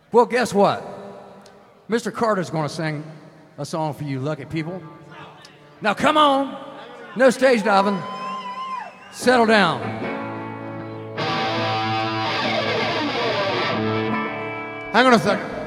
Well, guess what? Mr. Carter's going to sing a song for you lucky people. Now, come on. No stage diving. Settle down. Hang on a second.